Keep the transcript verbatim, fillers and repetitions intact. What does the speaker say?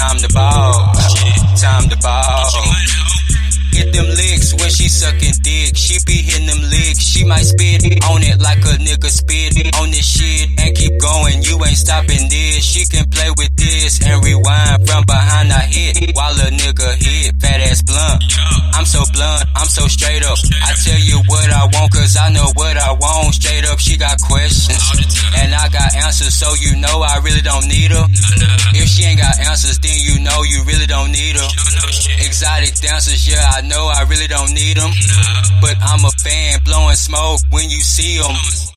time to ball, time to ball. Hit them licks when she sucking dick. She be hitting them licks. She might spit on it like a nigga spit on this shit and keep going. You ain't stopping this. She can play with this and rewind from behind a hit while a nigga hit. Fat ass blunt. I'm so blunt. I'm so straight up. I tell you what I want cause I know what I want. Straight up, she got questions and I got answers, so you know I really don't need her. If she ain't got answers, then you know you really don't need her. Exotic dancers, yeah, I know I really don't need them, but I'm a fan blowing smoke when you see them.